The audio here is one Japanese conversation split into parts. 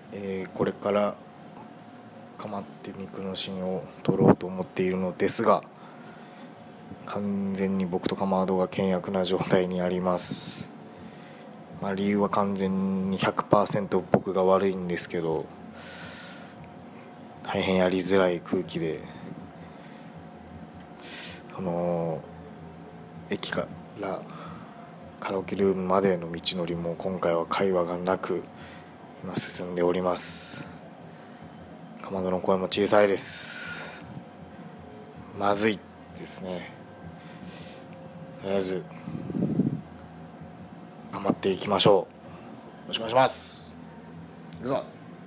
これからかまってミクノシンを取ろうと思っているのですが、完全に僕とかまどが険悪な状態にあります。理由は完全に 100% 僕が悪いんですけど、大変やりづらい空気で、駅からカラオケルームまでの道のりも今回は会話がなく今進んでおります。かまどの声も小さいです。まずいですね。とりあえず頑張っていきましょう。よろしくお願いします。いくぞ。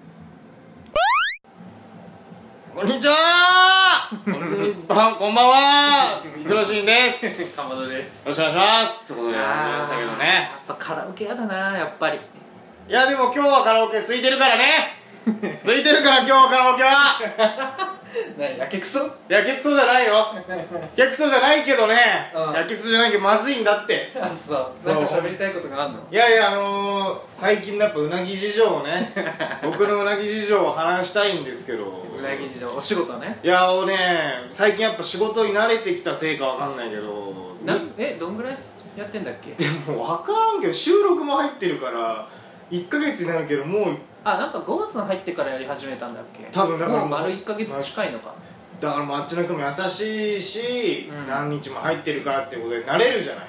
こんにちはこんばんはミクノシンですかまどです。 よろしくお願いしますってことで始めましたけどね。 やっぱカラオケやだな、やっぱり。 いやでも今日はカラオケ空いてるからね空いてるから今日はカラオケは何、やけくそ？ やけくそじゃないよやけくそじゃないけどね、 うん、 やけくそじゃないけどまずいんだって。 あ、そうなんか喋りたいことがあるの？ いやいや、最近やっぱうなぎ事情をね僕のうなぎ事情を話したいんですけど。 うなぎ事情、お仕事ね。 いや最近やっぱ仕事に慣れてきたせいかわかんないけど、 どんぐらいやってんだっけ？ でも分からんけど収録も入ってるから1ヶ月になるけど、もうなんか5月に入ってからやり始めたんだっけ？ 多分だからもう丸1ヶ月近いのか。 だからもうあっちの人も優しいし、 うん、 何日も入ってるからってことで慣れるじゃない、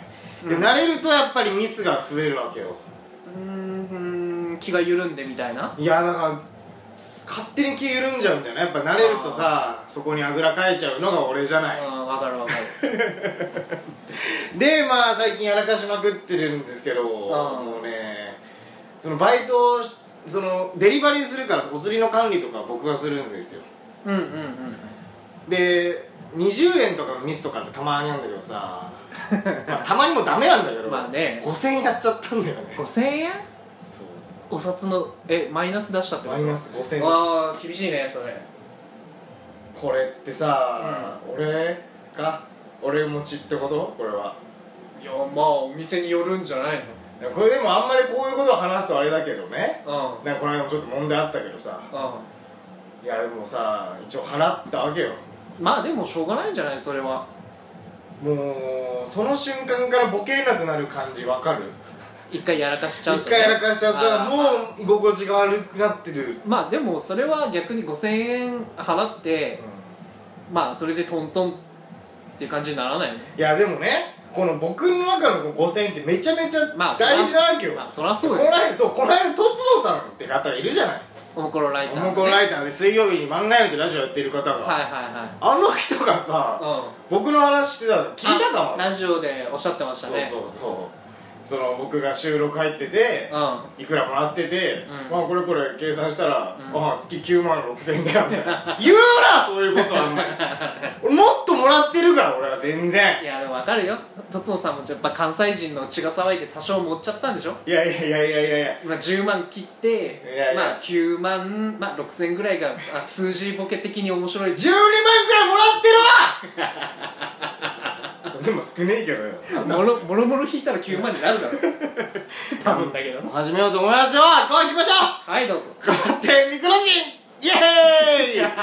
で慣れるとやっぱりミスが増えるわけよ。 気が緩んでみたいな。 いやだから勝手に気緩んじゃうんだよね。やっぱ慣れるとさ、そこにあぐらかいちゃうのが俺じゃない。 わかるわかるで最近やらかしまくってるんですけど、もうね、そのバイトデリバリーするからお釣りの管理とか僕がするんですよ。で20円とかのミスとかってたまにあるんだけどさたまにもダメなんだけど、 まあね、 5000円やっちゃったんだよね。 5000円？ そう、 お札のマイナス出したってこと？ マイナス5000円。 厳しいねそれ。 これってさ、俺持ちってこと？これは。 いやお店によるんじゃないの？ これでもあんまりこういうことを話すとあれだけどね、なんかこの間もちょっと問題あったけどさ、いやでもさ一応払ったわけよ。 でもしょうがないんじゃない？それはもうその瞬間からボケれなくなる感じわかる？ 一回やらかしちゃうと、 一回やらかしちゃったらもう居心地が悪くなってる。 でもそれは逆に5000円払って、それでトントンっていう感じにならないの？いやでもね、この僕の中の5000円ってめちゃめちゃ大事なわけよ。 そりゃそうよ。 この間とつのさんって方がいるじゃない。 おもころライター、 おもころライターで水曜日に漫画読みってラジオやってる方が、あの人がさ、僕の話してたの聞いたかも。 ラジオでおっしゃってましたね。 そう僕が収録入ってて、いくらもらってて、これ計算したら、月9万6000円だよみたいな言うな、そういうことは。あんまり俺もっともらってるから、俺は全然。 いやでも分かるよ、とつのさんもやっぱ関西人の血が騒いで多少持っちゃったんでしょ。 いや 10万切って9万、6000円ぐらいが数字ボケ的に面白い。 12万くらいもらってるわでも少ねえけどよ。 もろもろ引いたら9万になるだろ多分だけど。 始めようと思いますよ。こう行きましょう。 はい、どうぞ。 頑張ってミクノシンイエーイ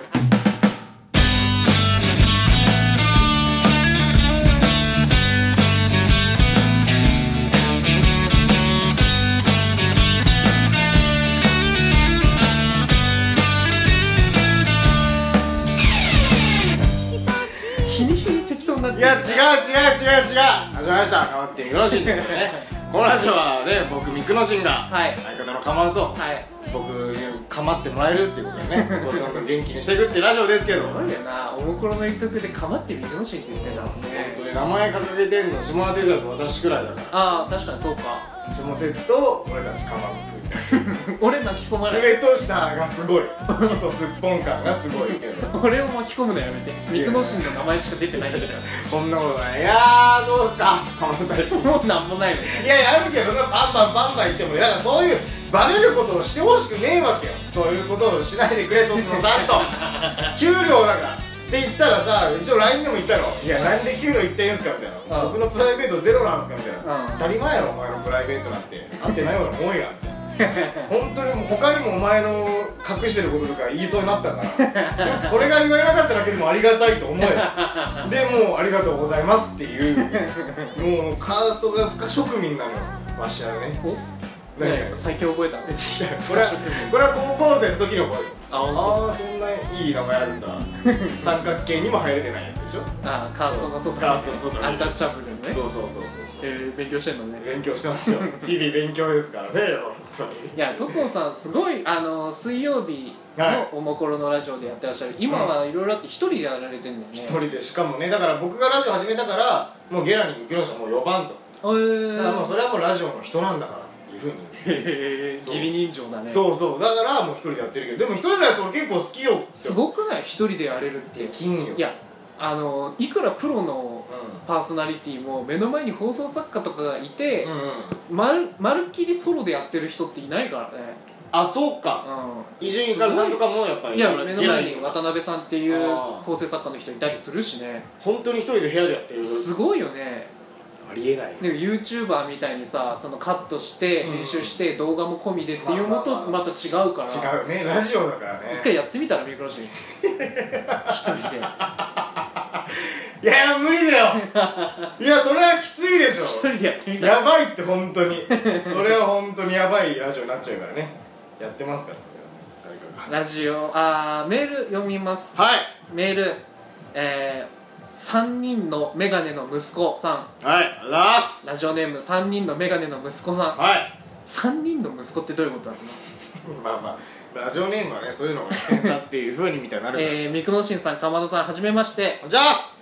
いや違う始まりました。かまってミクノシンってねこのラジオはね、僕ミクノシンが相方のかまうと、僕にかまってもらえるっていうことでねどんどん元気にしていくっていうラジオですけど、 すごいよな、おもころの一曲でかまってミクノシンって言ってんだもんね。 本当に名前掲げてんの下田哲也と私くらいだから。 確かにそうか。 下哲と俺たちかまむ俺巻き込まれる。 上と下がすごい、月とすっぽん感がすごいけど俺を巻き込むのやめて。ミクノシンの名前しか出てないんだからこんなことない。いやーどうすかかま最近。 もうなんもないの。 いやあるけどな、バンバン言ってもだからそういうバレることをしてほしくねえわけよ。そういうことをしないでくれとつのさんと給料だからって言ったらさ、一応 LINE でも言ったの。いやなんで給料言ってんすかみたいな、僕のプライベートゼロなんすかみたいな、当たり前やろお前のプライベートなんて合ってないようなもんや本当にもう他にもお前の隠してることとか言いそうになったからなんかそれが言われなかっただけでもありがたいと思えでもうありがとうございますっていうもうカーストが不可植民なのよわしはね。 最近覚えた違うこれは高校生の時の声です。ああそんないい名前あるんだ三角形にも入れてないやつでしょ。 ああカーストの外、 カーストの外にアンタッチャブルのね。 そう勉強してんのね。 勉強してますよ日々勉強ですからね本当に。 いやトツノさんすごい水曜日のおもころのラジオでやってらっしゃる、今はいろいろあって一人でやられてんだよね。 一人でしかもねだから僕がラジオ始めたからもうゲラに行きましたもう4番とだからもうそれはもうラジオの人なんだからっていうふうに義理人情だね。 そうだからもう一人でやってるけどでも一人のやつ俺結構好きよ。 すごくない？一人でやれるってできんよ。 いやいくらプロのパーソナリティも目の前に放送作家とかがいて、まるっきりソロでやってる人っていないからね。 あそうか伊集院光さんとかもやっぱりいや目の前に渡辺さんっていう構成作家の人いたりするしね。 本当に一人で部屋でやってるすごいよね。 ありえない。 でも YouTuber みたいにさそのカットして編集して動画も込みでっていうのとまた違うから違うねラジオだからね。 一回やってみたらミクロシン一人でいや無理だよいやそれはきついでしょ一人でやってみたらやばいって本当にそれは本当にやばいラジオになっちゃうからねやってますから誰かがラジオメール読みます。 はいメール3人のメガネの息子さんはいありがとうございますラジオネーム3人のメガネの息子さんはい 3人の息子ってどういうことなのまあラジオネームはねそういうのがセンサーっていう風にみたいになるからミクノシンさん、かまどさん、はじめまして。 じゃあす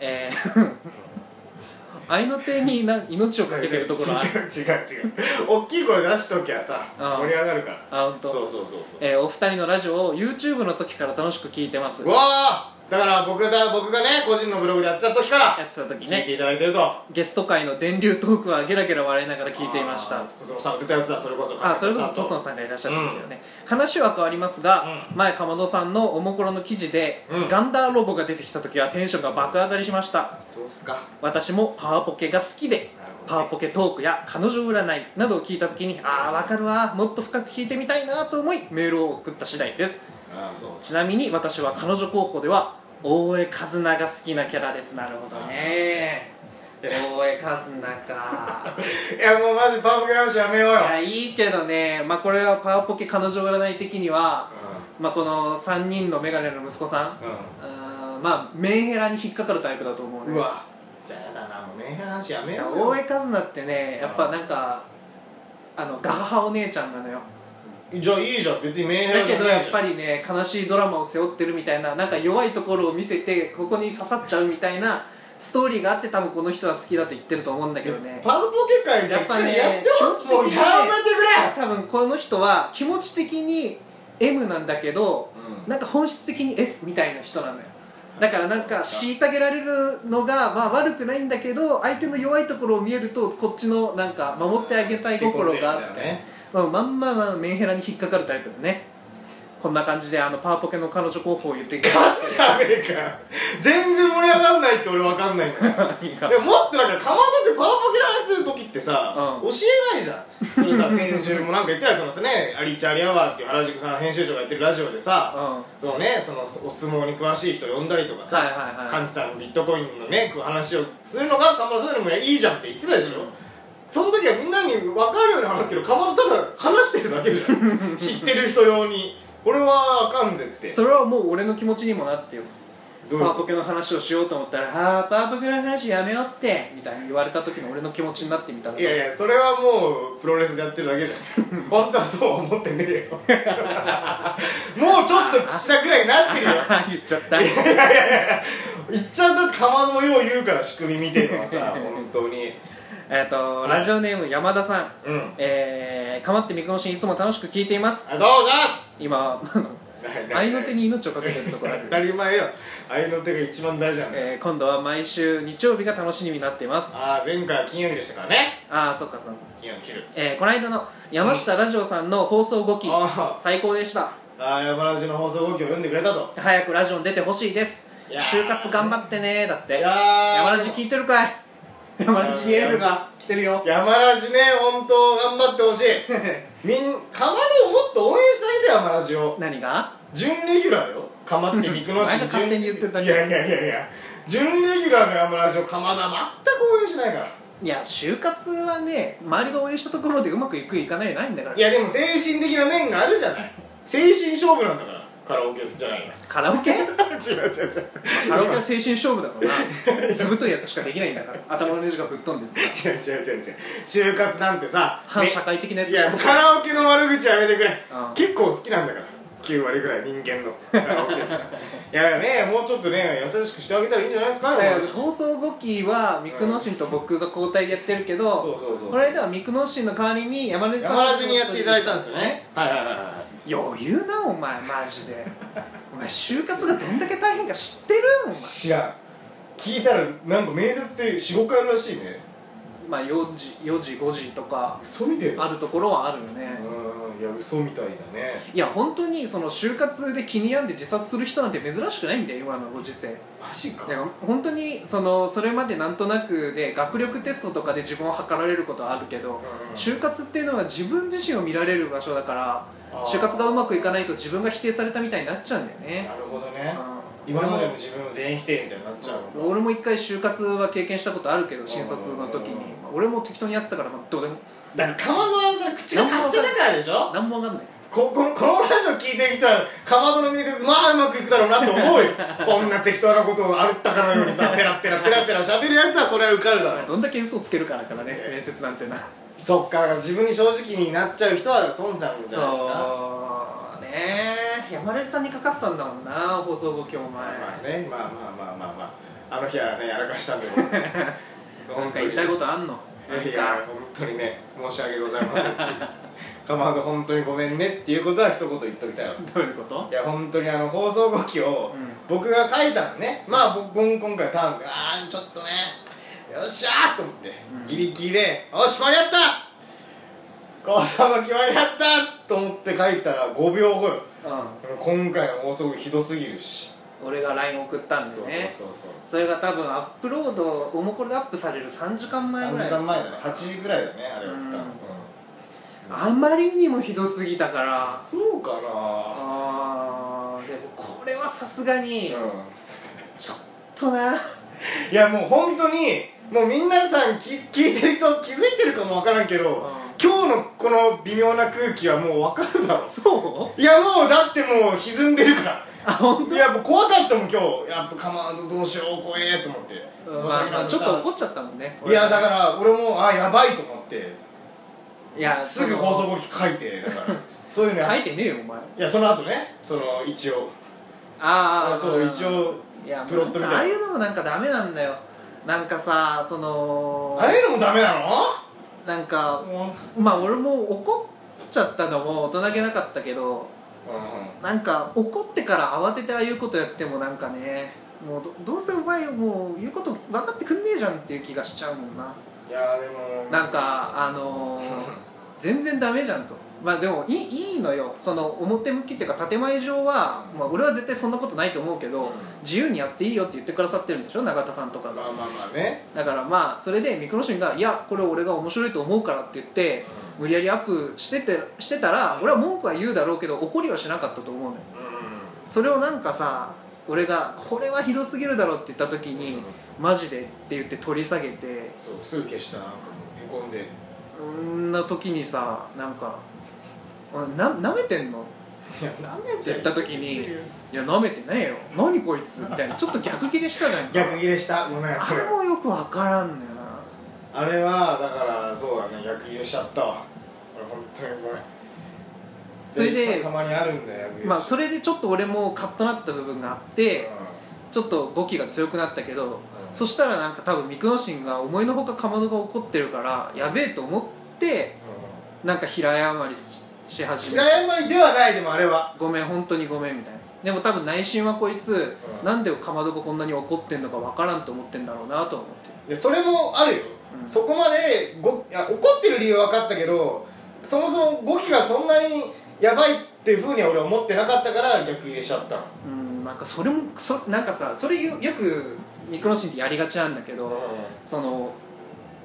愛の手に命をかけてるところは違う大きい声出しときゃさ盛り上がるから。 あ、本当。 そうお二人のラジオを YouTube の時から楽しく聞いてます。 うわーだから僕がね個人のブログでやってた時からやってた時聞いてねいただいてるとゲスト会の電流トークはゲラゲラ笑いながら聞いていました。 そのさん出たやつだそれこそそれこそトソンさんがいらっしゃったんだよね。話は変わりますが前かまどさんのおもころの記事でガンダーロボが出てきた時はテンションが爆上がりしました。 そうっすか。 私もパワポケが好きでパワポケトークや彼女占いなどを聞いた時にわかるわもっと深く聞いてみたいなと思いメールを送った次第です。ちなみに私は彼女候補では大江一菜が好きなキャラです。なるほどね大江一菜かいやもうマジパワポケの話やめようよ。 いやいいけどねこれはパワポケ彼女占い的にはこの3人のメガネの息子さんメンヘラに引っかかるタイプだと思うね。 うわじゃあやだなもうメンヘラの話やめようよ。 大江一菜ってねやっぱなんかガハハお姉ちゃんなのよ。 じゃあいいじゃん別にメンヘラだけどやっぱりね悲しいドラマを背負ってるみたいななんか弱いところを見せてここに刺さっちゃうみたいなストーリーがあって多分この人は好きだと言ってると思うんだけどね。 パワポケ界じゃやっぱねやってほしいもうやめてくれ。 多分この人は気持ち的に M なんだけど、なんか本質的に S みたいな人なのよ。だからなんか虐げられるのが悪くないんだけど相手の弱いところを見えるとこっちのなんか守ってあげたい心があって、まんまメンヘラに引っかかるタイプだね。こんな感じでパワポケの彼女候補を言ってき数じゃねえかよ。全然盛り上がんないって俺分かんないんだよでももっとだからかまどってパワポケの話する時ってさ、教えないじゃん。それさ先週もなんか言ってたよそのねアリチャリアワーっていう原宿さん編集長がやってるラジオでさ、そのねそのお相撲に詳しい人呼んだりとかさカンチさんのビットコインのね話をするのがかまどそういうのもいいじゃんって言ってたでしょ。その時はみんなに分かるように話すけどかまどただ話してるだけじゃん知ってる人用に。これはあかんぜって。 それはもう俺の気持ちにもなってよ。パワポケの話をしようと思ったらパワポケの話やめようってみたいに言われた時の俺の気持ちになってみたら。 いやいやそれはもうプロレスでやってるだけじゃん本当はそう思ってねえよもうちょっと聞きたくらいになってるよ言っちゃったいや言っちゃうとかまどもよう言うから仕組み見てるのはさ本当にラジオネーム山田さん、かまってみくのしんいつも楽しく聞いています。 どうぞ今愛の手に命をかけてるところある当たり前よ愛の手が一番大事なんだよ。 今度は毎週日曜日が楽しみになっています。 前回は金曜日でしたからね。 そっか金曜の昼この間の山下ラジオさんの放送後期、最高でした。 山ラジの放送後期を読んでくれたと。 早くラジオに出てほしいです。就活頑張ってねだって。 山ラジ聞いてるかい。山ラジエールが来てるよ。 山ラジね本当頑張ってほしいかまどをもっと応援しないでよ、ラジオ。 何が準レギュラーよ、かまってミクノシン。 お前が勝手に言ってるだけ。 いや準レギュラーの山ラジオ、かまどは全く応援しないから。 いや就活はね、周りが応援したところでうまくいくいかないないんだから。 いやでも精神的な面があるじゃない。精神勝負なんだから、カラオケじゃないよ。 カラオケ違うカラオケは精神勝負だからな。ずぶといやつしかできないんだから頭のネジがぶっ飛んでて違う就活なんてさ、 反社会的なやついやもうカラオケの悪口やめてくれ。 うん、 結構好きなんだから、9割ぐらい人間のカラオケ。いやね、もうちょっとね優しくしてあげたらいいんじゃないですか。 放送後期はミクノシンと僕が交代でやってるけど、 そうこれではミクノシンの代わりに山根さん山田にやっていただいたんですよね。はい余裕なお前マジで。お前就活がどんだけ大変か知ってる？お前知らん。聞いたらなんか面接って 4,5 回あるらしいね。 まあ4時5時とか嘘みたいあるところはあるよね。 いや嘘みたいだね。 いや本当にその就活で気に病んで自殺する人なんて珍しくないんだよ今のご時世。 マジか。 だから本当にそれまでなんとなくで学力テストとかで自分を測られることはあるけど、就活っていうのは自分自身を見られる場所だから、就活がうまくいかないと自分が否定されたみたいになっちゃうんだよね。 なるほどね。今までの自分を全員否定みたいになっちゃうのか。 俺も一回就活は経験したことあるけど、新卒の時に俺も適当にやってたから、どうでも。 だからかまどは口が達者だからでしょ。 何も分かんない。 このラジオ聞いてる人はかまどの面接まあうまくいくだろうなって思うよ。こんな適当なことをあるったかのようにさペラペラ喋るやつはそれは受かるだろう。 どんだけ嘘つけるからね、面接なんてな。 そっか、自分に正直になっちゃう人は損ちゃうんじゃないですか。 そうねえ、山根さんにかかってたんだもんな、放送後期お前。 まあね、まああの日はねやらかしたんでなんか言いたいことあんの？ いや本当にね申し訳ございません。かまど本当にごめんねっていうことは一言言っときたよ。 どういうこと？ いや本当に放送後期を僕が書いたのね。まあ僕今回ターンでちょっとねよっしゃーと思ってギリギリでよし決まりやった放送後期決まりやったと思って書いたら5秒後よ。今回の放送後期ひどすぎるし。 俺が LINE 送ったんだよね。それが多分アップロードおもこれでアップされる3時間前ぐらい。 3時間前だね。8時ぐらいだねあれ送ったの。 あまりにもひどすぎたから。 そうかな。 でもこれはさすがにちょっとな。 いやもう本当にもう皆さん聞いてる人気づいてるかもわからんけど、今日のこの微妙な空気はもうわかるだろ。 そう？ いやもうだってもう歪んでるから。 本当？ いやもう怖かったもん今日。やっぱかまどどうしよう怖えと思って。 ちょっと怒っちゃったもんね。 いやだから俺もやばいと思って。 いやすぐ放送後期書いてだからそういうの書いてねえよお前。 いやその後ね一応そう一応プロットみたいな。 ああいうのもなんかダメなんだよ。なんかさああいうのもダメなの？ なんかまあ俺も怒っちゃったのも大人げなかったけど、なんか怒ってから慌ててああいうことやってもなんかね、もうどうせお前もう言うこと分かってくんねえじゃんっていう気がしちゃうもんな。 いやでもなんか全然ダメじゃんと。まあでもいいのよ、その表向きっていうか建前上は、まあ、俺は絶対そんなことないと思うけど、自由にやっていいよって言ってくださってるんでしょ永田さんとかが。 まあね。 だからまあそれでミクロシンが「いやこれ俺が面白いと思うから」って言って、無理やりアップしてたら俺は文句は言うだろうけど怒りはしなかったと思うのよ。それをなんかさ、俺が「これはひどすぎるだろ」って言った時に「マジで」って言って取り下げて、 そうすぐ消した。なんかへこんでな時にさ、なんかなめてんのって言った時に「いやなめてねえよ何こいつ」みたいなちょっと逆ギレしたじゃん。 逆ギレした。ごめん。 あれもよく分からんのよな。 あれはだからそうだね、逆ギレしちゃったわ俺本当にごめん。 それでたまにあるんだよ。 まあそれでちょっと俺もカッとなった部分があって、ちょっと語気が強くなったけど、そしたらなんか多分ミクノシンが思いのほかかまどが怒ってるからやべえと思って、なんか平謝りし始めて。 平謝りではない。でもあれはごめん本当にごめんみたいな。でも多分内心はこいつ、なんでかまどがこんなに怒ってんのか分からんと思ってんだろうなと思って。 でそれもあるよ、そこまで怒ってる理由は分かったけど、そもそも語気がそんなにやばいっていうふうには俺は思ってなかったから逆ギレしちゃったの。 なんかそれもなんかさ、それよくミクロシンってやりがちなんだけど、その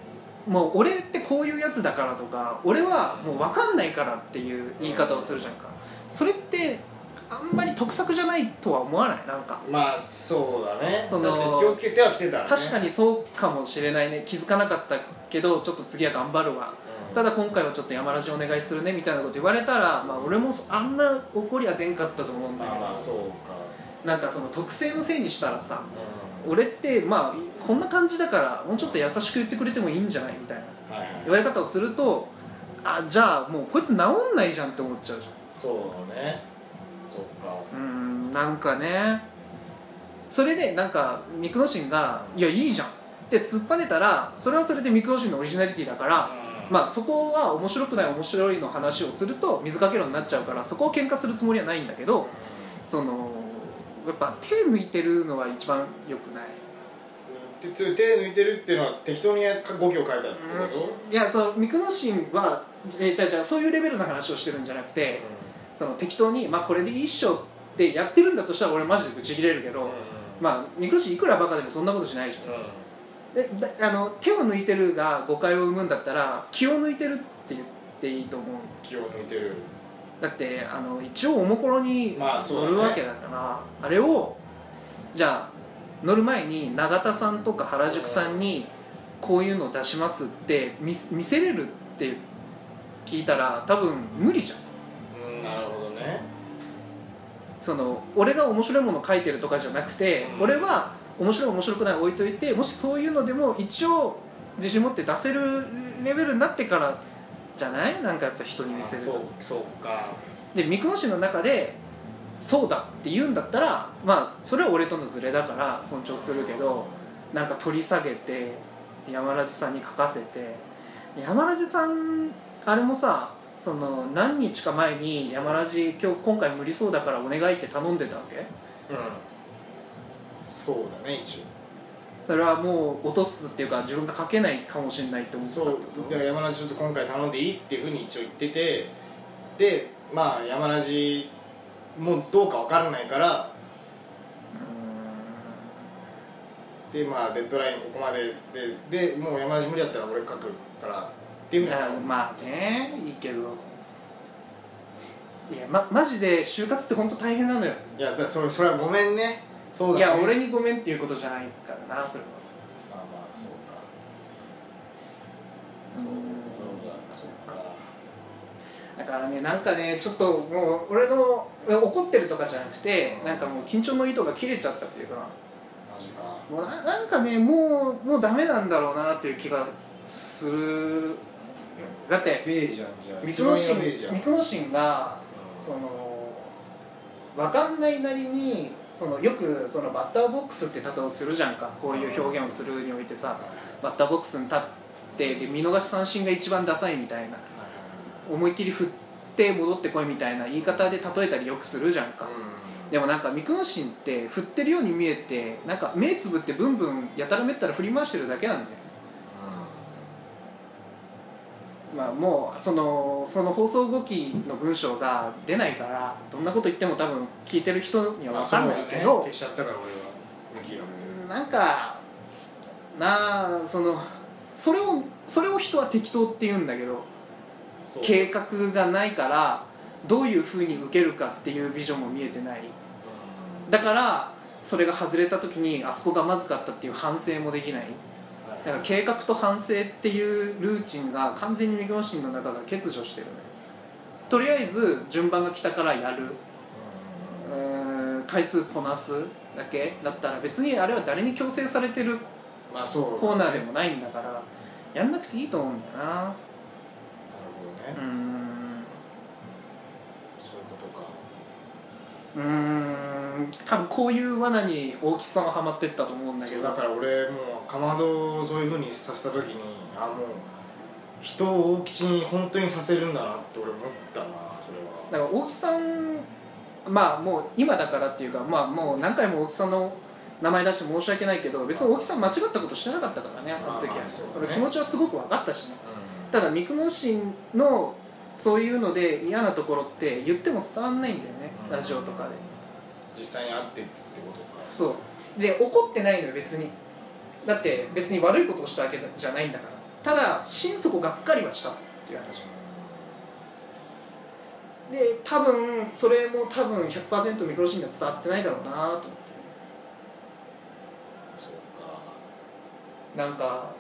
もう俺ってこういうやつだからとか俺はもう分かんないからっていう言い方をするじゃんか。それってあんまり得策じゃないとは思わない？なんかまあそうだね、 その確かに気をつけてはきてたね。 確かにそうかもしれないね。気づかなかったけどちょっと次は頑張るわ、ただ今回はちょっと山ラジお願いするねみたいなこと言われたら、まあ、俺もあんな怒りはせんかったと思うんだけど、 まあそうか、 なんかその特性のせいにしたらさ、俺ってまあこんな感じだからもうちょっと優しく言ってくれてもいいんじゃないみたいな言われ方をすると、あ、じゃあもうこいつ治んないじゃんって思っちゃうじゃん。 そうね、そっか。 なんかね、それでなんかミクノシンがいやいいじゃんって突っぱねたら、それはそれでミクノシンのオリジナリティだから、まあそこは面白くない面白いの話をすると水かけ論になっちゃうから、そこを喧嘩するつもりはないんだけど、そのやっぱ手抜いてるのは一番良くない。 手抜いてるっていうのは適当に語気を変えたってこと？ いや、そのミクノシンはじゃあそういうレベルの話をしてるんじゃなくて、その適当に、まあ、これでいいっしょってやってるんだとしたら俺マジでブチ切れるけど、まあミクノシンいくらバカでもそんなことしないじゃん、で手を抜いてるが誤解を生むんだったら気を抜いてるって言っていいと思う。 気を抜いてる。 だって一応おもころに乗るわけだから、あれをじゃあ乗る前に永田さんとか原宿さんにこういうのを出しますって見せれるって聞いたら多分無理じゃん。 なるほどね。 その俺が面白いものを書いてるとかじゃなくて、俺は面白い面白くない置いといて、もしそういうのでも一応自信持って出せるレベルになってからじゃない？なんかやっぱ人に見せる。 そうか。でミクノシンの中でそうだって言うんだったら、まあそれは俺とのズレだから尊重するけど、なんか取り下げて山ラジさんに書かせて、山ラジさんあれもさ、その何日か前に山ラジ今回無理そうだからお願いって頼んでたわけ？ そうだね。一応それはもう落とすっていうか自分が書けないかもしれないって思ってたってこと？ そうだから山ラジちょっと今回頼んでいいっていうふうに一応言ってて、でまあ山ラジもうどうか分からないから、でまあデッドラインここまででもう山梨無理だったら俺書くからっていうふうに。 まあね、いいけど、いやマジで就活って本当大変なのよ。 いやそれはごめんね。そうだね。 いや俺にごめんっていうことじゃないからな、それは。 まあまあそうか。そうか。 だからね、なんかね、ちょっともう俺の怒ってるとかじゃなくて、なんかもう緊張の糸が切れちゃったっていうか、 マジか。 もうなんかね、もうダメなんだろうなっていう気がする。だってベーじゃん。じゃあミクノシンがその分かんないなりに、そのよくそのバッターボックスって例えをするじゃんか。こういう表現をするにおいてさ、バッターボックスに立ってで見逃し三振が一番ダサいみたいな、思いっきり振って戻ってこいみたいな言い方で例えたりよくするじゃんか。でもなんかミクノシンって振ってるように見えて、なんか目つぶってブンブンやたらめったら振り回してるだけなんだよ。まあもうその放送後期の文章が出ないから、どんなこと言っても多分聞いてる人には分かんないけど、 消しちゃったから俺は向き合う。 なんかそれを人は適当って言うんだけど、計画がないからどういうふうに受けるかっていうビジョンも見えてない。だからそれが外れた時にあそこがまずかったっていう反省もできない。だから計画と反省っていうルーチンが完全にミクノシンの中が欠如してるね。とりあえず順番が来たからやる、回数こなすだけだったら別にあれは誰に強制されてるコーナーでもないんだから、やんなくていいと思うんだよな。 なるほどね。そういうことか。 多分こういう罠に大木さんはハマってったと思うんだけど、 だから俺もうかまどをそういうふうにさせた時に、もう人を大吉に本当にさせるんだなって俺思ったな。それはだから大木さん、まあもう今だからっていうか、まあもう何回も大木さんの名前出して申し訳ないけど、別に大木さん間違ったことしてなかったからね、あの時は。俺気持ちはすごく分かったしね。ただミクノシンのそういうので嫌なところって言っても伝わんないんだよね、ラジオとかで。 実際に会ってってことか。 そうで、怒ってないのよ別に。だって別に悪いことをしたわけじゃないんだから。 ただ心底がっかりはしたっていう話で、多分それも100% ミクロシーンには伝わってないだろうなと思って。 そうか。 なんか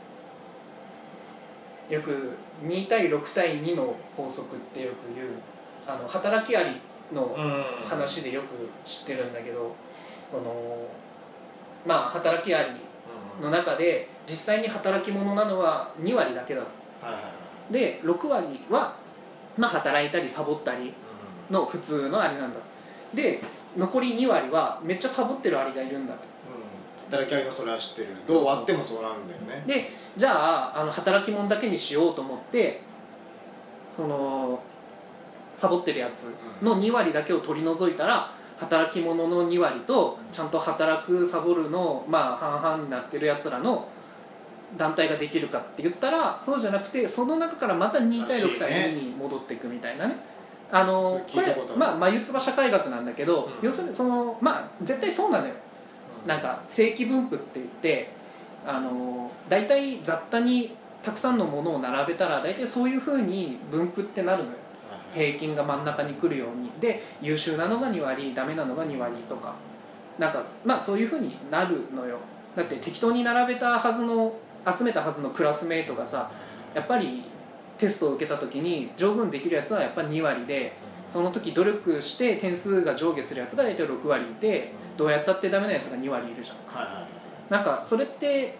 よく2対6対2の法則ってよく言う働きアリの話でよく知ってるんだけど、そのまあ働きアリの中で実際に働き者なのは2割だけだ、で6割はまあ働いたりサボったりの普通のアリなんだ。で残り2割はめっちゃサボってるアリがいるんだと。 働きアリもそれは知ってる。どうあってもそうなるんだよね。 でじゃあ働き者だけにしようと思ってそのサボってるやつの2割だけを取り除いたら働き者の2割とちゃんと働くサボるのまあ半々になってるやつらの団体ができるかって言ったらそうじゃなくて、その中からまた2対6対2に戻っていくみたいなね。これまあ眉唾社会学なんだけど、要するにそのまあ絶対そうなのよ。なんか正規分布って言って大体雑多にたくさんのものを並べたら大体そういうふうに分布ってなるのよ。平均が真ん中に来るようにで、優秀なのが2割ダメなのが2割とか、なんかまあそういうふうになるのよ。だって適当に並べたはずの集めたはずのクラスメートがさ、やっぱりテストを受けた時に上手にできるやつはやっぱり2割で、その時努力して点数が上下するやつが大体6割いて、どうやったってダメなやつが2割いるじゃんか。なんかそれって例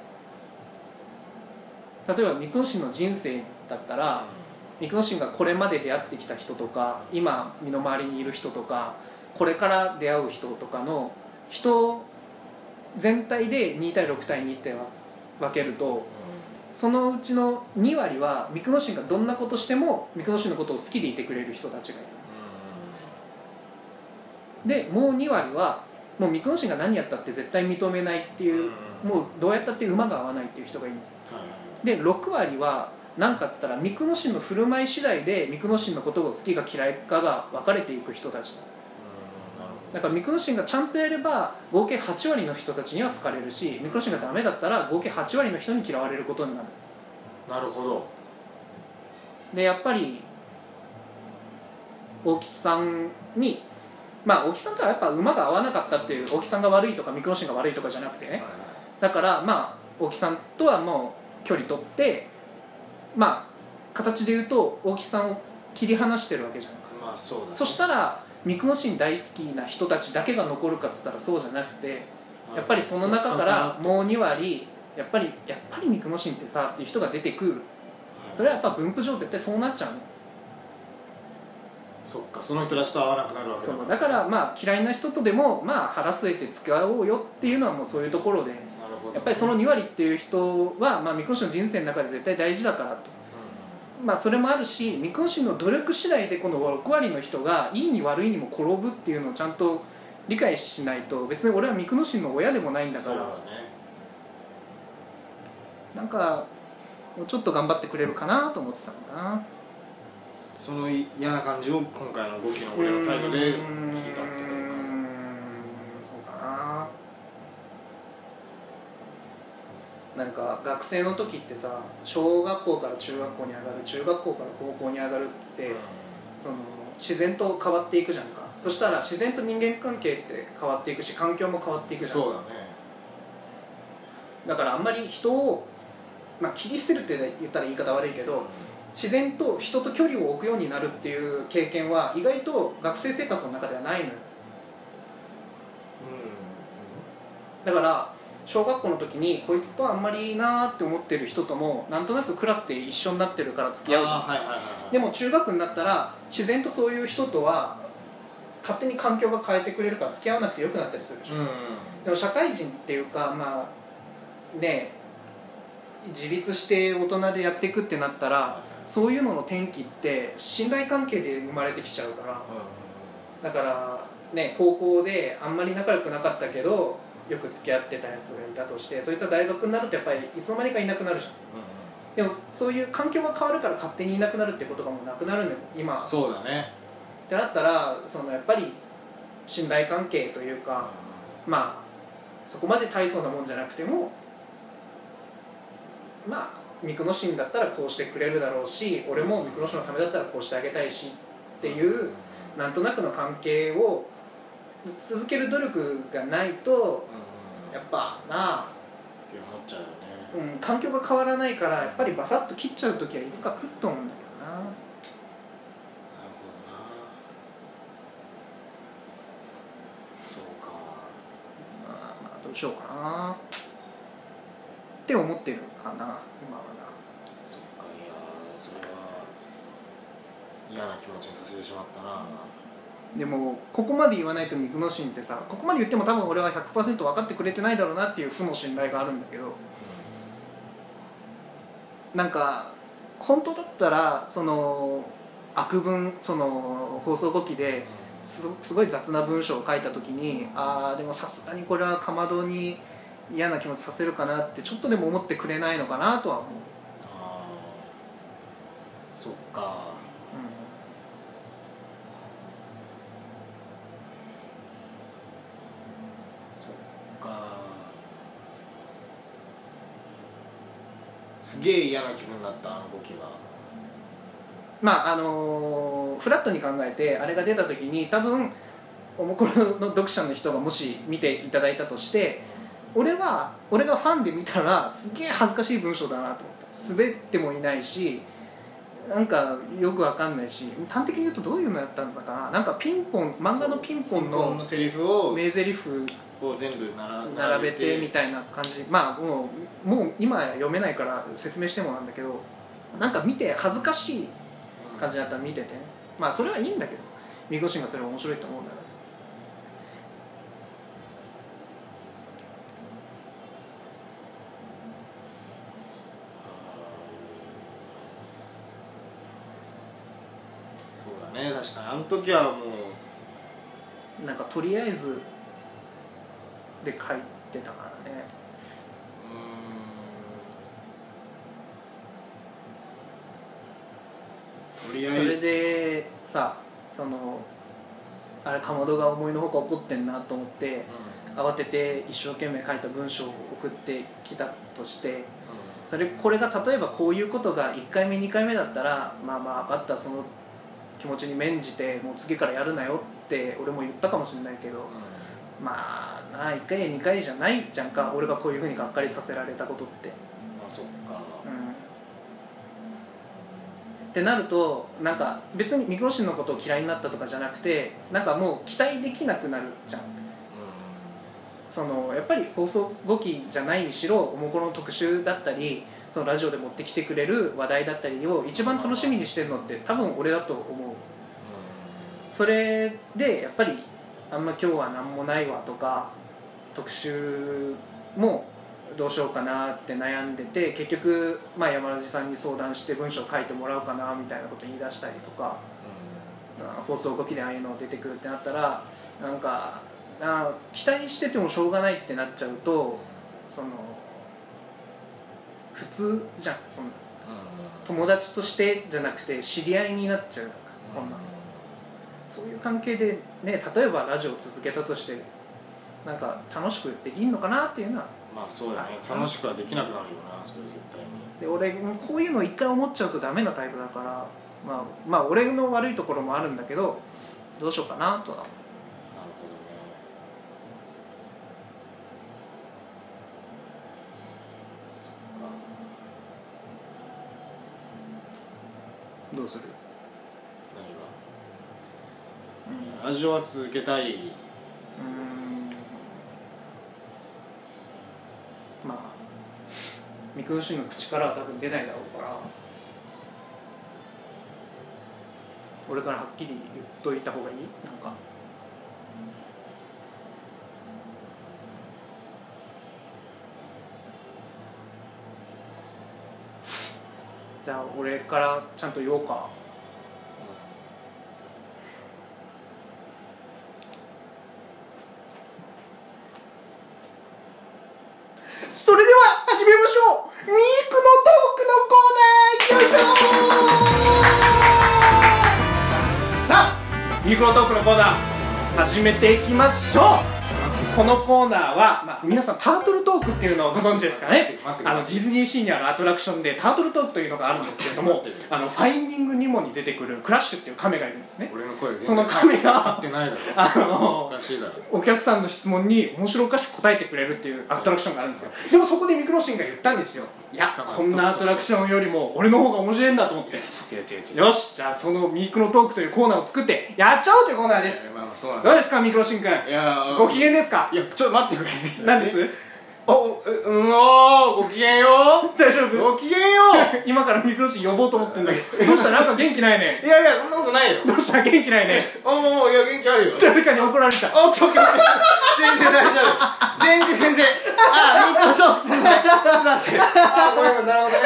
えばミクノシンの人生だったら、ミクノシンがこれまで出会ってきた人とか今身の回りにいる人とかこれから出会う人とかの人全体で2対6対2って分けると、そのうちの2割はミクノシンがどんなことしてもミクノシンのことを好きでいてくれる人たちがいる。でもう2割はもうミクノシンが何やったって絶対認めないっていう、もうどうやったって馬が合わないっていう人がいる。で6割は何かっつったらミクノシンの振る舞い次第でミクノシンのことを好きか嫌いかが分かれていく人たちだからミクノシンがちゃんとやれば合計8割の人たちには好かれるし、ミクノシンがダメだったら合計8割の人に嫌われることになる。 なるほど。 でやっぱり大吉さんにまあ大木さんとはやっぱ馬が合わなかったっていう、大木さんが悪いとかミクノシンが悪いとかじゃなくてね、だからまあ大木さんとはもう距離取って、まあ形で言うと大木さんを切り離してるわけじゃんか。 まあそうだね。 そしたらミクノシン大好きな人たちだけが残るかっつったらそうじゃなくて、やっぱりその中からもう2割やっぱりミクノシンってさっていう人が出てくる。それはやっぱ分布上絶対そうなっちゃうの。 そっか、その人たちと合わなくなるわけだから。 だからまあ嫌いな人とでもまあ腹据えて付き合おうよっていうのはもうそういうところで、やっぱりその2割っていう人はまあミクノシンの人生の中で絶対大事だからと、まあそれもあるし、ミクノシンの努力次第でこの6割の人がいいに悪いにも転ぶっていうのをちゃんと理解しないと、別に俺はミクノシンの親でもないんだから、 そうだね、 なんかもうちょっと頑張ってくれるかなと思ってたんだな。 その嫌な感じを今回の5期の俺の態度で聞いたってことか。 そうかな。なんか学生の時ってさ、小学校から中学校に上がる、中学校から高校に上がるって言って、その自然と変わっていくじゃんか。そしたら自然と人間関係って変わっていくし、環境も変わっていくじゃん。 そうだね。 だからあんまり人を、まあ、切り捨てるって言ったら言い方悪いけど、自然と人と距離を置くようになるっていう経験は意外と学生生活の中ではないのよ。だから小学校の時にこいつとあんまりいいなって思ってる人ともなんとなくクラスで一緒になってるから付き合うじゃん。でも中学になったら自然とそういう人とは勝手に環境が変えてくれるから付き合わなくてよくなったりするでしょ。でも社会人っていうかまあね、自立して大人でやっていくってなったら、そういうのの転機って信頼関係で生まれてきちゃうから、だからね、高校であんまり仲良くなかったけどよく付き合ってたやつがいたとして、そいつは大学になるとやっぱりいつの間にかいなくなるじゃん。でもそういう環境が変わるから勝手にいなくなるってことがもうなくなるのよ今。 そうだね。 ってなったらそのやっぱり信頼関係というか、まあそこまで大層なもんじゃなくてもまあミクノシンだったらこうしてくれるだろうし、俺もミクノシンのためだったらこうしてあげたいしっていうなんとなくの関係を続ける努力がないと、やっぱなって思っちゃうよね、 環境が変わらないからやっぱりバサッと切っちゃう時はいつか来ると思うんだけどな。 なるほどな。そうか。 まあどうしようかなって思ってるかな今はな。 そっか、いやそれは嫌な気持ちにさせてしまったな。 でもここまで言わないとミクノシンってさ、ここまで言っても多分俺は 100% 分かってくれてないだろうなっていう負の信頼があるんだけど、なんか本当だったらその悪文、その放送後期ですごい雑な文章を書いた時に、でもさすがにこれはかまどに嫌な気持ちさせるかなってちょっとでも思ってくれないのかなとは思う。 そっか。そっか。すげえ嫌な気分になった、あの時は。 フラットに考えてあれが出た時に多分おもころの読者の人がもし見ていただいたとして、俺がファンで見たらすげえ恥ずかしい文章だなと思った。滑ってもいないし、なんかよくわかんないし、端的に言うとどういうのやったんだかな。なんかピンポン、漫画のピンポンのセリフを名台詞を全部並べてみたいな感じ。もう今読めないから説明してもなんだけど、なんか見て恥ずかしい感じだったら見てて、それはいいんだけど、ミクノシンがそれ面白いと思うんだよね。 そうだね、確かにあの時はもうなんかとりあえずで書いてたからね。 とりあえずそれでさ、あれかまどが思いのほか怒ってんなと思って、慌てて一生懸命書いた文章を送ってきたとして、これが例えばこういうことが1回目2回目だったら、分かった、その気持ちに免じてもう次からやるなよって俺も言ったかもしれないけど、1回や2回じゃないじゃんか、俺がこういうふうにがっかりさせられたことって。 そっか。 ってなると、なんか別にミクノシンのことを嫌いになったとかじゃなくて、なんかもう期待できなくなるじゃん。やっぱり放送後期じゃないにしろ、おもころの特集だったり、そのラジオで持ってきてくれる話題だったりを一番楽しみにしてるのって多分俺だと思う。それでやっぱりあんま今日は何もないわとか、特集もどうしようかなって悩んでて、結局山田さんに相談して文章書いてもらおうかなみたいなこと言い出したりとか、放送後期でああいうの出てくるってなったら、なんか期待しててもしょうがないってなっちゃうと、普通じゃん、そんな友達としてじゃなくて知り合いになっちゃう、こんなの。そういう関係でね、例えばラジオを続けたとしてなんか楽しくできんのかなっていうのは。 そうだね、楽しくはできなくなるよな、それ絶対に。 で俺こういうの一回思っちゃうとダメなタイプだから、俺の悪いところもあるんだけど、どうしようかなとは。 なるほどね。 どうする？ 何が？ラジオは続けたい。 ミクノシンの口からは多分出ないだろうから、俺からはっきり言っといた方がいい？なんかじゃあ俺からちゃんと言おうか。それでは始めましょう。ミークのトークのコーナー、よいしょー。さあ、ミークのトークのコーナー始めていきましょう。 このコーナーは、皆さんタートルトークっていうのをご存知ですかね。ディズニーシーにあるアトラクションでタートルトークというのがあるんですけれども、ファインディングニモに出てくるクラッシュっていうカメがいるんですね。 俺の声そのカメがおかしいだろ。 お客さんの質問に面白おかしく答えてくれるっていうアトラクションがあるんですよ。でもそこでミクロシンが言ったんですよ。いや、こんなアトラクションよりも俺の方が面白いんだと思って、よし、じゃあそのミクロトークというコーナーを作ってやっちゃおうというコーナーです。どうですかミクロシンくん、ご機嫌ですか。 いや、ちょっと待ってくれ。 何です。 ご機嫌よ。 大丈夫。 ご機嫌よ。 今からミクロシン呼ぼうと思ってんだけど、どうした。なんか元気ないね。 いやいや、そんなことないよ。 どうした。元気ないね。 いや、元気あるよ。 誰かに怒られた。 全然大丈夫。全然。ミクロトークするね。ちょっと待って。ごめん、なるほどね。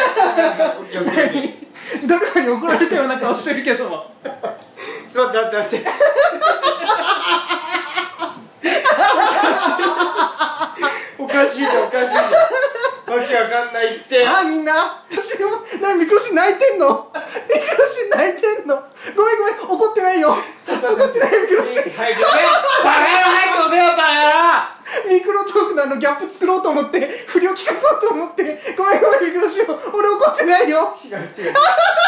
誰かに怒られたような顔してるけども。 ちょっと待って。おかしいじゃん。わけわかんないって。 みんな、私もミクロシン泣いてんの。ミクロシン泣いてんの。ごめん、怒ってないよ。怒ってないミクロシン。 バカ野郎、早く呼べよ、バカ野郎。 ミクロトークのギャップ作ろうと思って、振りを聞かそうと思って、ごめんミクロシン、俺怒ってないよ。違う。泣いてる。 違う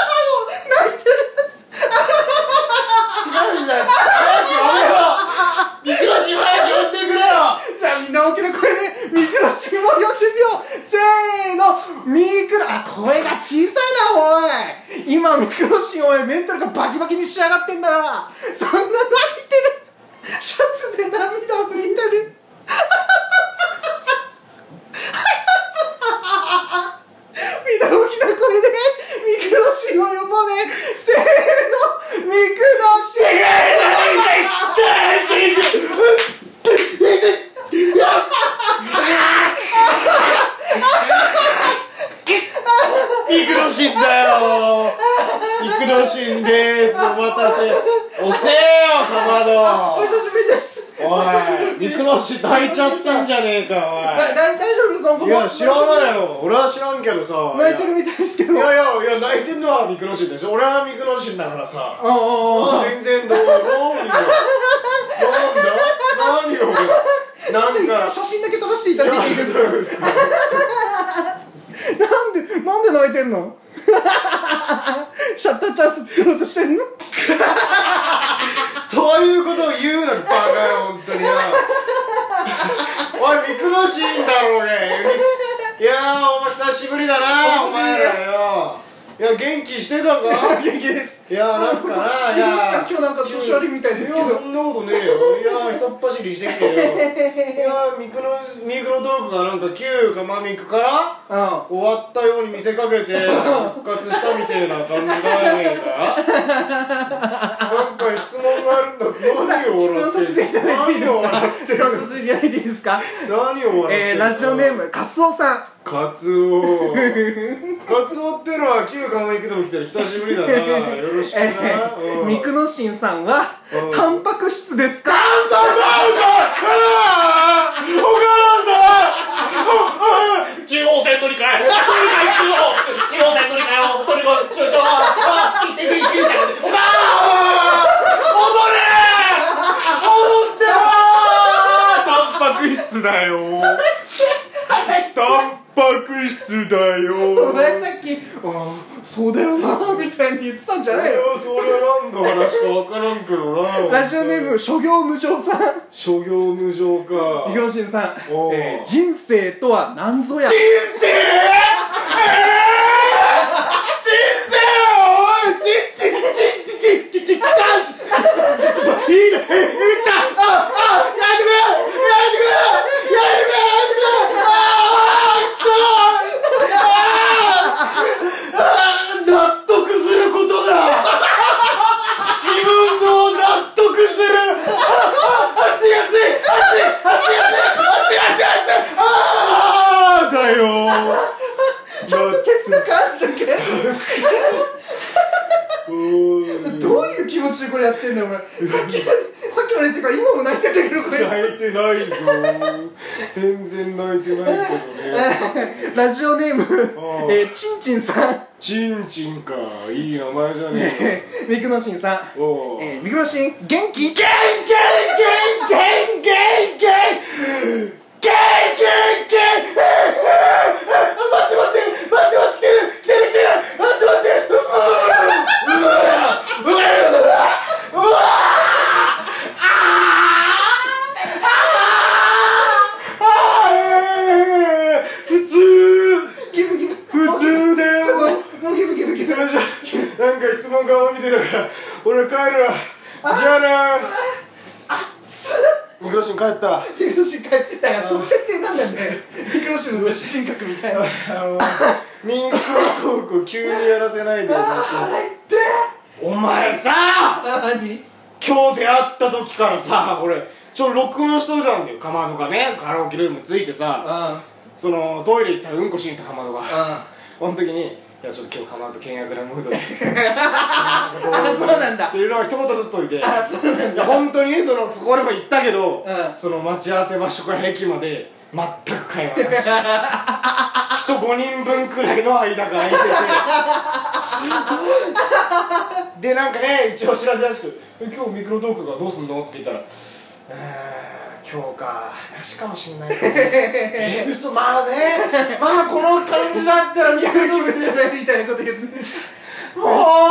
じゃん。早く呼べよ。ミクロシン早く呼んでくれよ。 じゃあみんな大きな声でミクロシンを呼んでみよう。せーの、ミクロ、声が小さいな、おい。今ミクロシン、おい、メンタルがバキバキに仕上がってんだから、そんな泣いてる。シャツで涙を拭いてる。みんな大きな声でミクロシンを呼ぼうね。せーの、ミクロシン。 ミクロシンだよ。ミクロシンです。お待たせ。遅えよ、かまど。 お久しぶりです。 おい、ミクロシン泣いちゃってんじゃねえか、おい。 大丈夫です。 いや、知らないよ。俺は知らんけどさ。 泣いてるみたいですけど。 いや、泣いてんのはミクロシンでしょ。俺はミクロシンだからさ。全然どうよ。何よ。なんか写真だけ撮らせていただいていいですか。なんで泣いてんの。シャッターチャンス作ろうとしてんの。 そういうことを言うな、バカよ、本当によ。おい、ミクロシンだろうね。いやお前久しぶりだな、お前らよ。いや、元気してたか。 元気です。 いや、なんかな、 今日なんか調子悪いみたいですけど。 いや、そんなことねえよ。いや、ひとっ走りしてきてよ。いや、ミクロトークがなんか旧かまみくから終わったように見せかけて復活したみたいな感じだねえか。なんか質問があるんだけど、何を笑ってんの。 質問させていただいていいですか。 何を笑ってんの。 ラジオネームカツオさん。 カツオってのは旧かまみくでも来たら久しぶりだな。よろしくな。 ミクノシンさんはタンパク質ですか。 中央線乗り換え。中央線乗り換えを取り込む。戻ってタンパク質だよ。タンパク質だよ。 お前さっきそうだよなみたいに言ってたんじゃないよ。 それなんか話か分からんけどな。 ラジオネーム諸行無常さん。 諸行無常か。 ミクロシンさん、人生とは何ぞや。 人生ちょっと哲学あるじゃんけ。どういう気持ちでこれやってんだよお前。さっきまでっていうか今も泣いてんだけど。これ泣いてないぞ。全然泣いてないけどね。 ラジオネームちんちんさん。 ちんちんか、いい名前じゃねえ。 ミクノシンさん、ミクノシン元気。 元気る。じゃあねミクロシン帰った。 ミクロシン帰ってたからその設定なんだよね。ミクロシンの別人格みたいな。 ミクロトークを急にやらせないで。お前さ何今日出会った時からさ俺録音しといたんだよ。かまどがねカラオケルームついてさ、そのトイレ行ったらうんこしに行ったかまどがその時にいやちょっと今日かまどと険悪なムードでそうなんだっていうのは一言ずっといて、 そうなんだ。 本当にそこでも行ったけど、その待ち合わせ場所から駅まで全く会話なし人5人分くらいの間が空いててでなんかね一応しらしらしく「今日ミクロトークがどうすんの?」って言ったら今日かなしかもしんないですね嘘まあねまあこの感じだったらミクロトークじゃないみたいなこと言っても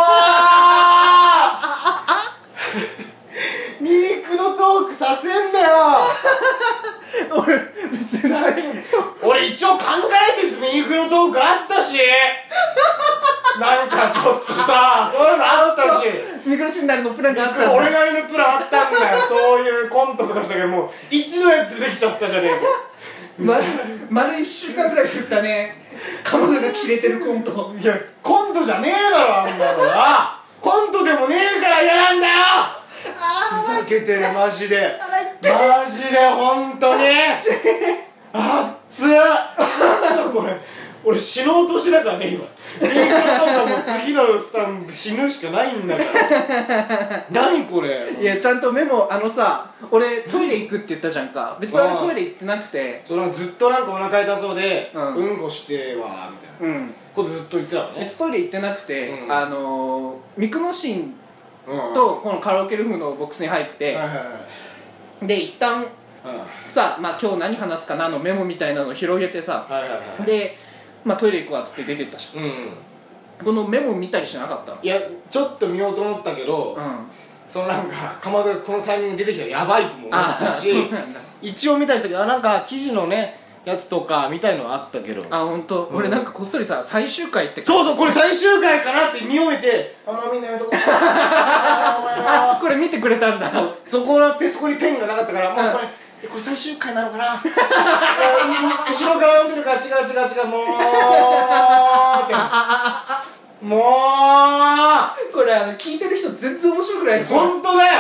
うミクロトークさせんなよ俺別に俺一応考えててミクロトークあったしなんかちょっとさそういうのあったしミクロシンなりのプランがあったんだ。 俺なりのプランあったんだよそういうコントとかしたけどもう1のやつ出てきちゃったじゃねえか丸1週間ぐらい食ったね彼女がキレてるコント。 いやコントじゃねえだろあんなのはコントでもねえから嫌なんだよふざけてるマジでマジで本当にあっつこれ俺死のうとしてたからね今ミクロトークもう次のスタンプ死ぬしかないんだから何これいやちゃんとメモさ俺トイレ行くって言ったじゃんか。別に俺トイレ行ってなくてそれずっとなんかお腹痛そうでうんこしてはみたいなことずっと言ってたのね。 別にトイレ行ってなくてミクノシンととこのカラオケルームのボックスに入ってで一旦さまあ今日何話すかなのメモみたいなのを広げてさでまあトイレ行くわっつって出てったじゃん。このメモ見たりしなかったの？ いやちょっと見ようと思ったけどそのなんかかまどがこのタイミングで出てきたらやばいとも思ったし一応見たりしたけどなんか記事のねやつとかみたいのはあったけどほんと俺なんかこっそりさ最終回ってそうこれ最終回かなって見終えてみんなやめとこうこれ見てくれたんだ。 そこのペンがなかったからもうこれ最終回なのかな後ろから読んでるから違うもうってもうこれ聞いてる人全然面白くない本当だよ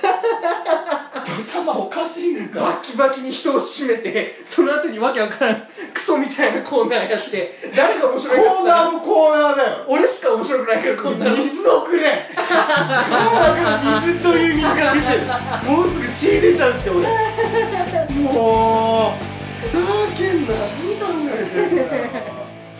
頭おかしいんかバキバキに人を締めてその後にわけわからんクソみたいなコーナーやって誰が面白いかコーナーもコーナーだよ俺しか面白くないからこんなの水をくれ水という水が出てるもうすぐ血出ちゃうって俺もうざけんな何考えてんだよ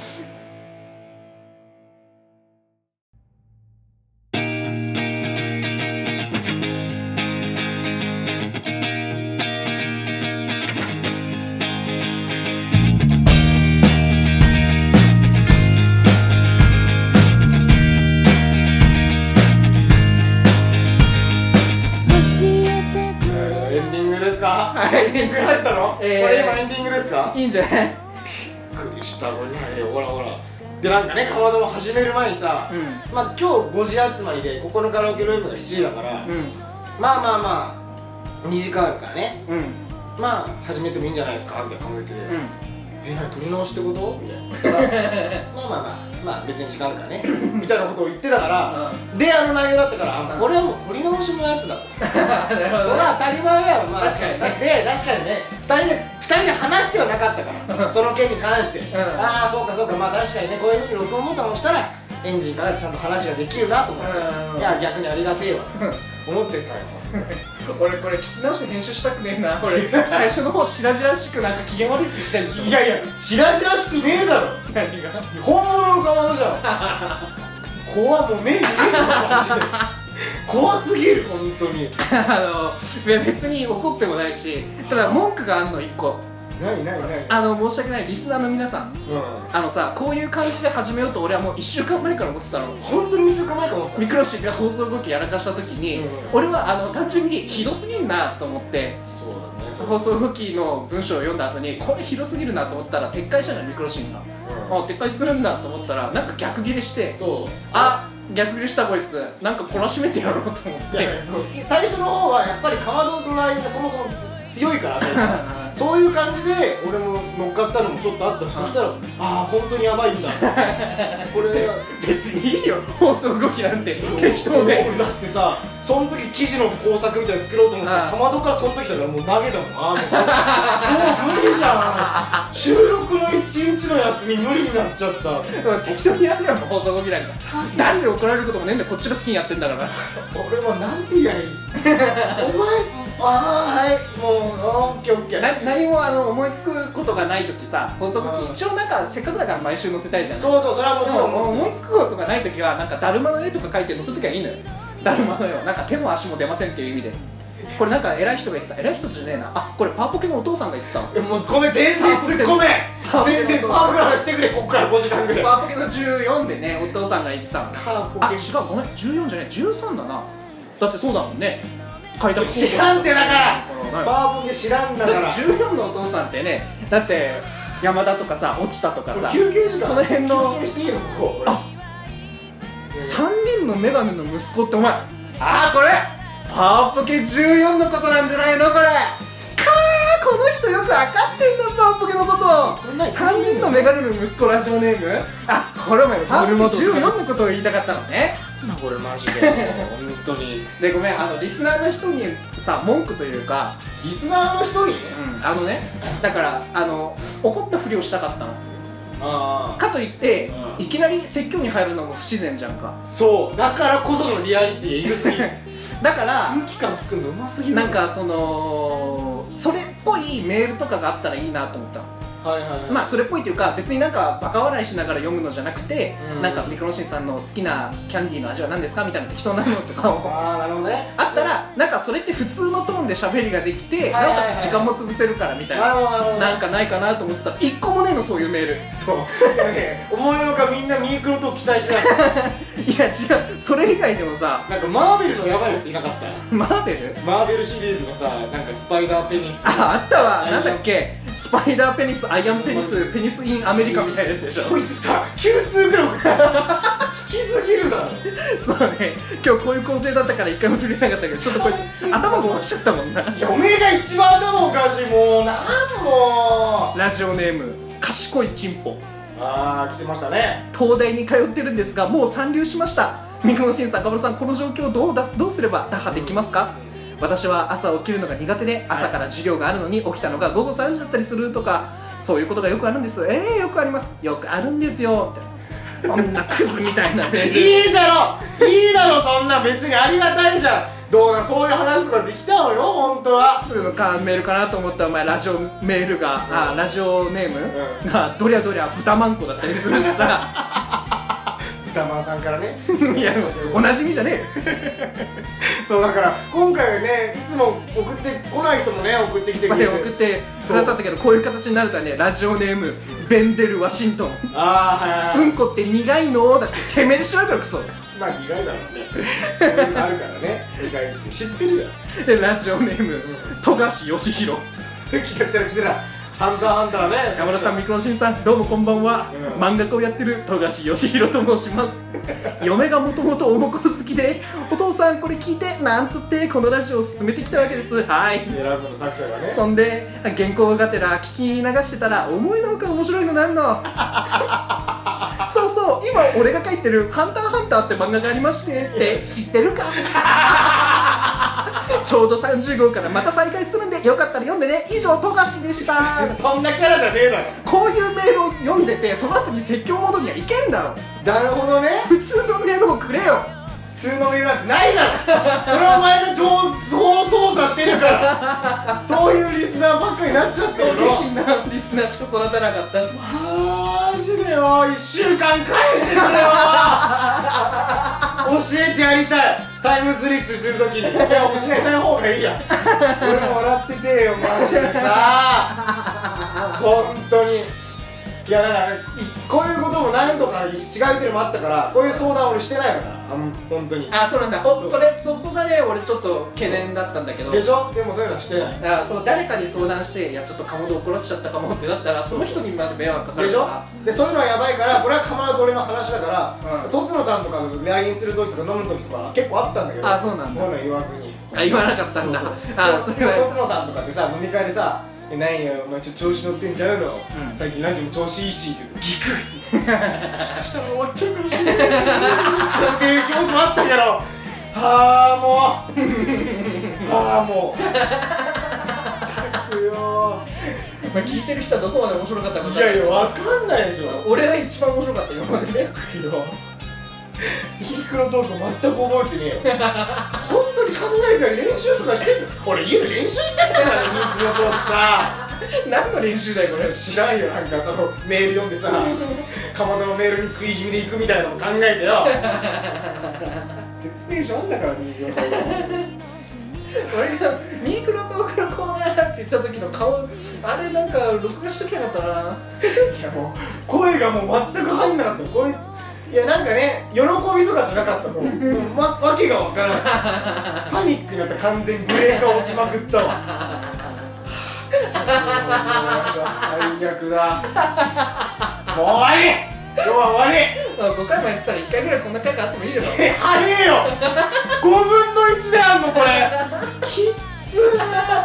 エンディング入ったの？これ今エンディングですか？ いいんじゃない？ びっくりしたこれほらでなんかねかまどを始める前にさまあ今日5時集まりでここのカラオケルームが7時だからまあ2時間あるからねまあ始めてもいいんじゃないですかみたいな感じで何撮り直しってこと？みたいなまあ別に時間あるからねみたいなことを言ってたからであの内容だったからこれはもう撮り直しのやつだとそれは当たり前だよ確かにね2人で話してはなかったからその件に関してああそうかまあ確かにねこういうふうに録音ボタンを押したらエンジンからちゃんと話ができるなと思っていや逆にありがてえわ思ってたよ俺これ聞き直して編集したくねえな俺最初の方白々しくなんか機嫌悪いってしたんでしょ。 いや白々しくねえだろ何が本物のかまどじゃん怖もう目に見えるマジで怖すぎる本当に別に怒ってもないしただ文句があんの1個何申し訳ないリスナーの皆さんさこういう感じで始めようと俺はもう1週間前から思ってたの。 本当に1週間前から思ったミクロシンが放送動きやらかした時に俺は単純にひどすぎんなと思ってそうだね放送動きの文章を読んだ後にこれひどすぎるなと思ったら撤回したのミクロシンが撤回するんだと思ったらなんか逆ギレして逆ギレしたこいつなんか懲らしめてやろうと思って最初の方はやっぱりかまどのラインがそもそも強いからそういう感じで俺も乗っかったのもちょっとあったし、そしたらああ本当にやばいんだこれ別にいいよ放送動きなんて適当でだってさその時記事の工作みたいなの作ろうと思ってかまどからその時だからもう投げたもんもう無理じゃん収録の1日の休み無理になっちゃった適当にやるよ放送動きなんか誰で怒られることもねえんだよこっちが好きにやってんだから俺はなんて言えばいいお前はいもうオッケーオッケー何も思いつくことがないときさ放送機一応なんかせっかくだから毎週載せたいじゃんそうそれはもちろん思いつくことがないときはなんかだるまの絵とか描いて載せときゃいいのよだるまの絵をなんか手も足も出ませんっていう意味でこれなんか偉い人が言ってた偉い人じゃねえなこれパワポケのお父さんが言ってたわもうごめん全然突っ込め全然パワポケの話してくれこっから5時間ぐらいパワポケの14でねお父さんが言ってたの違うごめん14じゃねえ13だなだってそうだもんね知らんってだからパワポケ知らんだからだって14のお父さんってねだって山田とかさ落ちたとかさ休憩時間その辺の休憩していいのここ 3人のメガネの息子ってお前これパワポケ14のことなんじゃないのこれこの人よく分かってんだパワポケのこと3人のメガネの息子ラジオネームこれお前パワポケ14のことを言いたかったのねこれマジで本当にでごめんリスナーの人にさ文句というかリスナーの人にだから怒ったふりをしたかったのかといっていきなり説教に入るのも不自然じゃんかそうだからこそのリアリティいるすぎだから空気感作るのうますぎるなんかそれっぽいメールとかがあったらいいなと思ったのまあそれっぽいというか別になんかバカ笑いしながら読むのじゃなくてなんかミクロシンさんの好きなキャンディーの味は何ですかみたいな適当なのとかをなるほどねあったらなんかそれって普通のトーンで喋りができてなおかつ時間も潰せるからみたいななんかないかなと思ってたら1個もねえのそういうメールそう思いのほかみんなミークロと期待してないいや違うそれ以外でもさなんかマーベルのやばいやついなかったマーベルシリーズのさなんかスパイダーペニスあったわなんだっけスパイダーペニスアイアンペニスペニスインアメリカみたいなやつでしょそいつさ9通くらい好きすぎるだろそうね今日こういう構成だったから一回も触れなかったけどちょっとこいつ頭ごましちゃったもんな嫁が一番頭おかしいもうなんもラジオネーム賢いチンポ来てましたね東大に通ってるんですがもう三流しました三雲新さん赤丸さんこの状況をどうすれば打破できますか私は朝起きるのが苦手で朝から授業があるのに起きたのが午後3時だったりするとかそういうことがよくあるんですよくありますよくあるんですよってこんなクズみたいなねいいだろそんな別にありがたいじゃんそういう話とかできたのよ本当は普通のメールかなと思ったらお前ラジオメールが、ラジオネーム、がどりゃどりゃ豚まんこだったりするしさ豚まんさんからねいやおなじみじゃねえそうだから今回はねいつも送ってこない人もね送ってきてくれて送ってくださったけどこういう形になるとはねラジオネームベンデル・ワシントンうんこって苦いのだっててめえでしろいからクソまあ苦いだろうねそういうのあるからね苦いって知ってるじゃんでラジオネーム富樫義弘来てらハンターハンターね山田さんミクロシンさんどうもこんばんは、漫画家をやってる富樫義弘と申します嫁がもともとおもころ好きでお父さんこれ聞いてなんつってこのラジオを進めてきたわけですはいセーラームーンの作者がねそんで原稿がてら聞き流してたら思いのほか面白いのなんのそう今俺が書いてるハンターハンターって漫画がありましてって知ってるかちょうど30号からまた再開するんでよかったら読んでね以上富樫でしたそんなキャラじゃねえだろこういうメールを読んでてその後に説教モードにはいけんだろなるほどね普通のメールをくれよ普通のメールなんてないだろそれはお前が操作してるからそういうリスナーばっかりになっちゃってるの下品なリスナーしか育たなかったマジでよ1週間返してくれよ教えてやりたいタイムスリップするときにいや教えない方がいいや俺も笑っててよマジでさ本当にいやだからこういうことも何とか違うっていうのもあったからこういう相談俺してないから本当に。 あ、そうなんだ。そこがね、俺ちょっと懸念だったんだけど。 でしょ。でもそういうのはしてない。 そう誰かに相談して、いやちょっとかまど怒らせちゃったかもってなったら、その人にまで迷惑かかるでしょ。 かでそういうのはやばいから、これはかまどと俺の話だから、 うんとつのさんとか LINE する時とか飲む時とか結構あったんだけど、 あ、そうなんだ。 こういうの言わずに。 言わなかったんだ。 そうそれはとつのさんとかでさ、飲み会でさ、なんやお前調子乗ってんちゃうの、最近ラジオも調子いいしって言うとギクッもしかしたら終わっちゃうかもしれないっていう気持ちもあったけど、はあもうよまあ聞いてる人はどこまで面白かったか分いかんない。 やいやわかんないでしょ。 俺は一番面白かったよ今まで。 ミクロトーク全く覚えてねえよ本当に考えたら練習とかしてんの。俺家で練習行ってんだからミクロトークさ何の練習だよこれ。 知らんよ。なんかそのメール読んでさかまどのメールに食い気味で行くみたいなの考えてよ説明書あんだからミクロトーク俺がミクロトークのコーナーって言った時の顔、あれなんか録画しときゃよかったな。 いやもう声がもう全く入んなかったこいつ。いやなんかね、喜びとかじゃなかったもん、わけがわからないパニックになった完全にブレーカー落ちまくったわ最悪だもう終わり今日は終わり 5回もやってたら1回ぐらいこんな回があってもいいよ。 早えよ5分の1であんのこれきっつー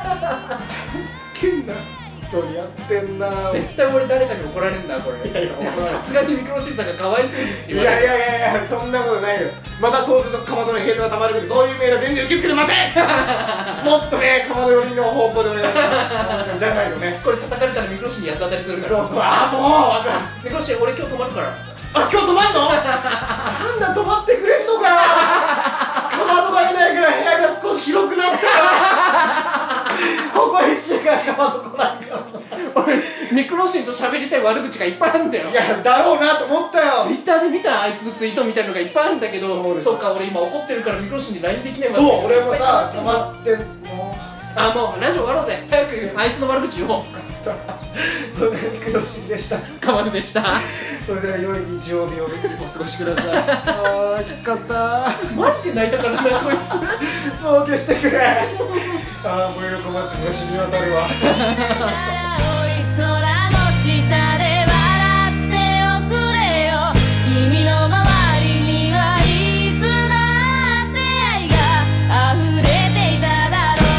けんな本当にやってんな絶対俺誰かに怒られるんだこれ。さすがにミクロチーさんがかわいそうですってい言われる。 やそんなことないよ。またそうするとかまどのヘイトがたまるけど、そういうメールは全然受け付けてませんもっとね、かまど寄りの方向でお願いしますじゃないのね。 これ叩かれたらミクロシに八つ当たりするから。 そうあもう分からん。 ミクロシ俺今日泊まるから。 あ、今日泊まんのなんだ泊まってくれんのかかまどがいないから部屋が少し広くなったここ1週間かまど来ないからさ俺ミクロシンと喋りたい悪口がいっぱいあるんだよ。 いや、だろうなと思ったよ。 ツイッターで見たあいつのツイートみたいなのがいっぱいあるんだけど、そうか俺今怒ってるからミクロシンに LINE できないわ。 そう、俺もさ、溜まってもあ、もうラジオ終わろうぜ。早くあいつの悪口言おう。 それでミクロシンでした。 かまどでした。 それでは良い日曜日をお過ごしくださいあー、きつかったマジで泣いたからなこいつ。 もう消してくれあー、燃える小町が染み渡るわ空の下で笑っておくれよ。君の周りにはいつだって愛が溢れていただろ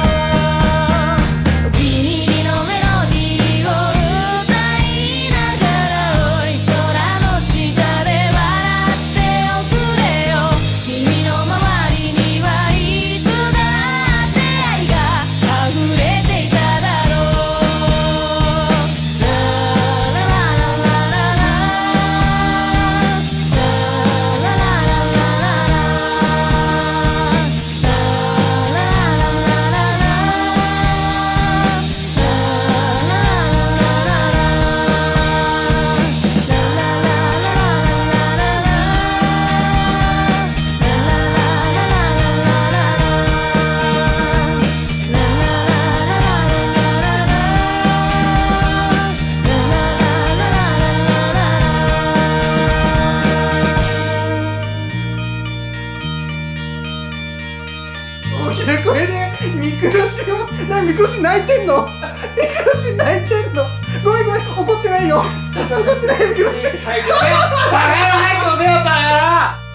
う。お気に入りのメロディーを歌いながら青い空の下で笑っておくれよ。君の周りにはいつだって愛が溢れていただろう。 これでミクロシがミクロシ泣いてんの。ミクロシ泣いてんの。ごめん怒ってないよ。怒ってないよミクロシ。 はい、ごめんバカ野郎、早くごめんよバカ野郎